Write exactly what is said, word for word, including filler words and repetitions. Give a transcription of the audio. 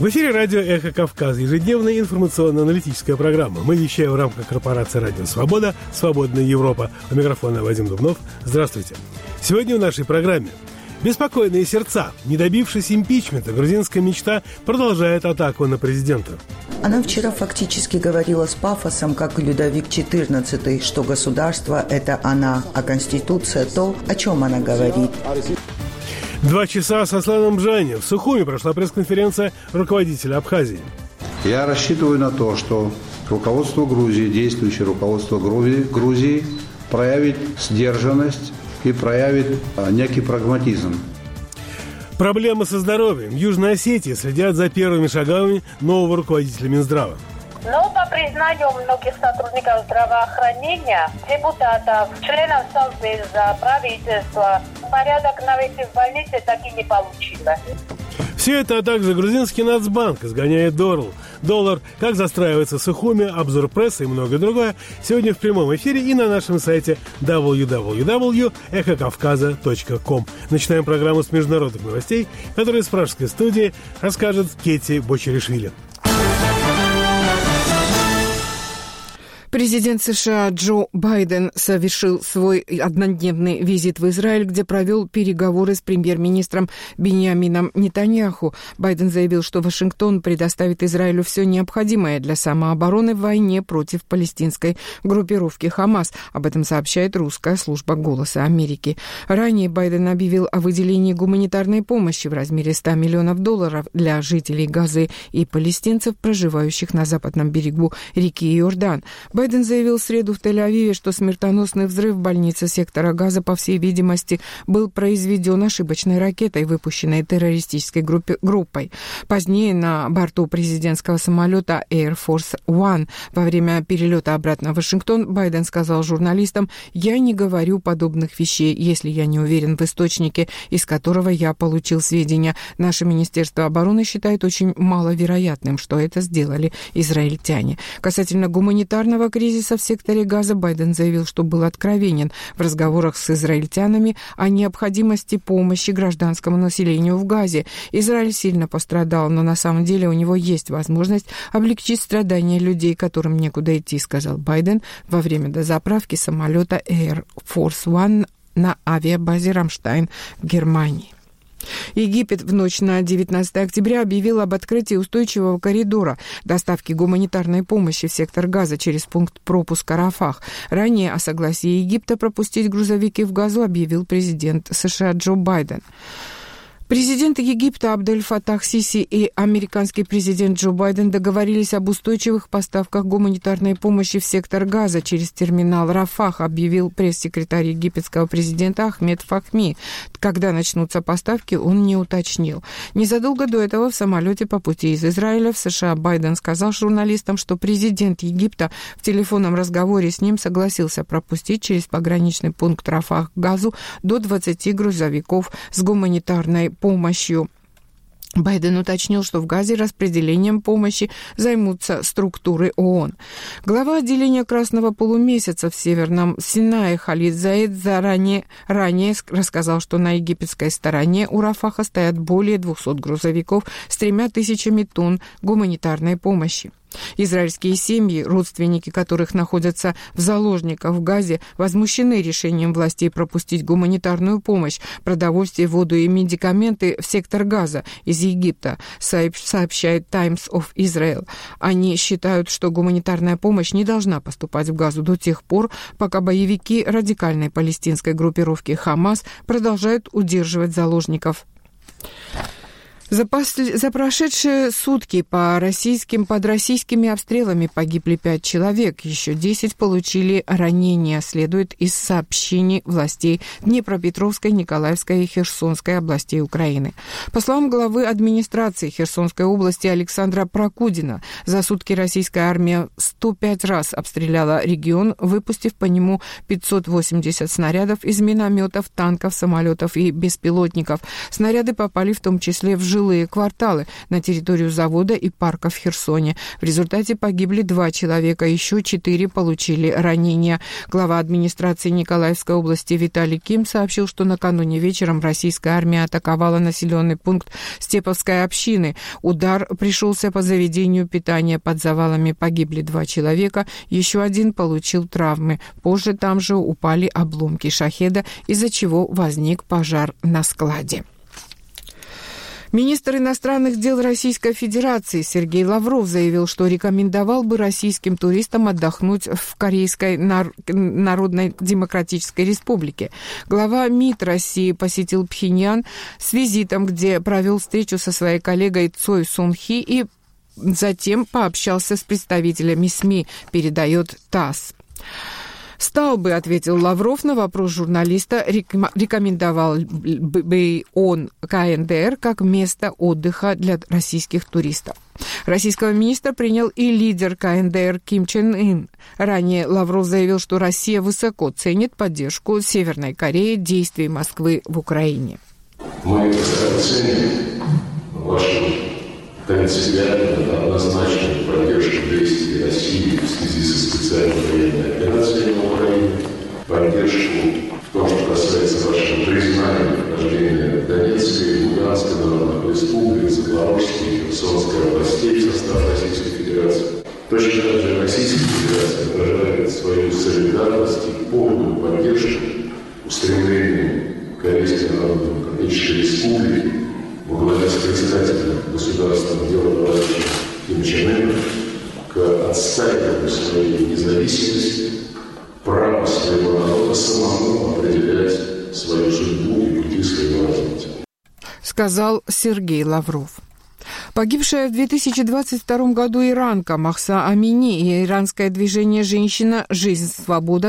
В эфире радио «Эхо Кавказа», ежедневная информационно-аналитическая программа. Мы вещаем в рамках корпорации «Радио Свобода», «Свободная Европа». У микрофона Вадим Дубнов. Здравствуйте. Сегодня в нашей программе беспокойные сердца. Не добившись импичмента, грузинская мечта продолжает атаку на президента. Она вчера фактически говорила с пафосом, как Людовик четырнадцатый, что государство – это она, а Конституция – то, о чем она говорит. Два часа со Асланом Бжани. В Сухуми прошла пресс-конференция руководителя Абхазии. Я рассчитываю на то, что руководство Грузии, действующее руководство Грузии, проявит сдержанность и проявит некий прагматизм. Проблемы со здоровьем. В Южной Осетии следят за первыми шагами нового руководителя Минздрава. Но по признанию многих сотрудников здравоохранения, депутатов, членов Совбеза, правительства, порядок навести в больнице так и не получилось. Все это, а также грузинский Нацбанк изгоняет доллар. Доллар, как застраивается Сухуми, обзор прессы и многое другое сегодня в прямом эфире и на нашем сайте дабл ю дабл ю дабл ю точка эхо кавказа точка ком. Начинаем программу с международных новостей, которые с пражской студии расскажет Кетти Бочеришвили. Президент США Джо Байден совершил свой однодневный визит в Израиль, где провел переговоры с премьер-министром Биньямином Нетаньяху. Байден заявил, что Вашингтон предоставит Израилю все необходимое для самообороны в войне против палестинской группировки Хамас. Об этом сообщает русская служба «Голоса Америки». Ранее Байден объявил о выделении гуманитарной помощи в размере ста миллионов долларов для жителей Газы и палестинцев, проживающих на западном берегу реки Иордан. Байден заявил в среду в Тель-Авиве, что смертоносный взрыв в больнице сектора Газа, по всей видимости, был произведен ошибочной ракетой, выпущенной террористической группе, группой. Позднее на борту президентского самолета Air Force One во время перелета обратно в Вашингтон Байден сказал журналистам: «Я не говорю подобных вещей, если я не уверен в источнике, из которого я получил сведения. Наше Министерство обороны считает очень маловероятным, что это сделали израильтяне». Касательно гуманитарного кризиса в секторе Газа Байден заявил, что был откровенен в разговорах с израильтянами о необходимости помощи гражданскому населению в Газе. Израиль сильно пострадал, но на самом деле у него есть возможность облегчить страдания людей, которым некуда идти, сказал Байден во время дозаправки самолета Air Force One на авиабазе Рамштайн в Германии. Египет в ночь на девятнадцатое октября объявил об открытии устойчивого коридора доставки гуманитарной помощи в сектор Газа через пункт пропуска Рафах. Ранее о согласии Египта пропустить грузовики в Газу объявил президент США Джо Байден. Президент Египта Абдель Фаттах Сиси и американский президент Джо Байден договорились об устойчивых поставках гуманитарной помощи в сектор Газа через терминал Рафах, объявил пресс-секретарь египетского президента Ахмед Фахми. Когда начнутся поставки, он не уточнил. Незадолго до этого в самолете по пути из Израиля в США Байден сказал журналистам, что президент Египта в телефонном разговоре с ним согласился пропустить через пограничный пункт Рафах Газу до двадцати грузовиков с гуманитарной помощью. Байден уточнил, что в Газе распределением помощи займутся структуры ООН. Глава отделения Красного полумесяца в Северном Синае Халид Заид заранее, ранее рассказал, что на египетской стороне у Рафаха стоят более двухсот грузовиков с тремя тысячами тонн гуманитарной помощи. Израильские семьи, родственники которых находятся в заложниках в Газе, возмущены решением властей пропустить гуманитарную помощь, продовольствие, воду и медикаменты в сектор Газа из Египта, сообщает Times of Israel. Они считают, что гуманитарная помощь не должна поступать в Газу до тех пор, пока боевики радикальной палестинской группировки Хамас продолжают удерживать заложников. За, после... За прошедшие сутки по российским... под российскими обстрелами погибли пять человек, еще десять получили ранения, следует из сообщений властей Днепропетровской, Николаевской и Херсонской областей Украины. По словам главы администрации Херсонской области Александра Прокудина, за сутки российская армия сто пять раз обстреляла регион, выпустив по нему пятьсот восемьдесят снарядов из минометов, танков, самолетов и беспилотников. Снаряды попали в том числе в жилые кварталы на территорию завода и парка в Херсоне. В результате погибли два человека, еще четыре получили ранения. Глава администрации Николаевской области Виталий Ким сообщил, что накануне вечером российская армия атаковала населенный пункт Степовской общины. Удар пришелся по заведению питания. Под завалами погибли два человека, еще один получил травмы. Позже там же упали обломки шахеда, из-за чего возник пожар на складе. Министр иностранных дел Российской Федерации Сергей Лавров заявил, что рекомендовал бы российским туристам отдохнуть в Корейской Народной Демократической Республике. Глава МИД России посетил Пхеньян с визитом, где провел встречу со своей коллегой Цой Сун Хи и затем пообщался с представителями СМИ, передает ТАСС. «Стал бы», — ответил Лавров на вопрос журналиста, рекомендовал бы он КНДР как место отдыха для российских туристов. Российского министра принял и лидер КНДР Ким Чен Ын. Ранее Лавров заявил, что Россия высоко ценит поддержку Северной Кореи действий Москвы в Украине. Мы высоко ценим вашу принципиальную, однозначную поддержку действий России в связи со специальной военной операцией на Украине, поддержку в том, что касается вашего признания вхождения Донецкой и Луганской народных республик, Запорожской и Херсонской областей в состав Российской Федерации. Точно так же Российская Федерация выражает свою солидарность и полную поддержку устремлению Корейской Народно-Демократической Республики во главе с председателем государственного дела товарищем Ким Чен Ыном к отстаиванию своей независимости, права своего народа самому определять свою судьбу и пути своего развития. Сказал Сергей Лавров. Погибшая в две тысячи двадцать втором году иранка Махса Амини и иранское движение «Женщина. Жизнь. Свобода»